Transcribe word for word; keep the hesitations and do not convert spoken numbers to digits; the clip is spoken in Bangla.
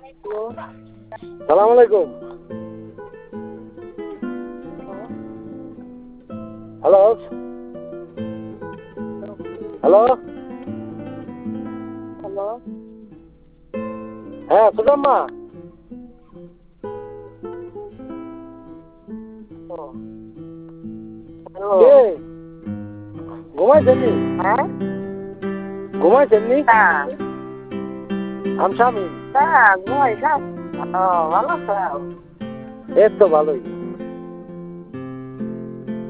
সালাম আলাইকুম। Hello hello hello. হ্যাঁ সুদাম্মা, কে ঘুমাইছেননি? হ্যাঁ ঘুমাইছেননি? হ্যাঁ আমি স্বামী। হ্যাঁ ঘুমাই, ও ভালো আছো? এই তো ভালোই।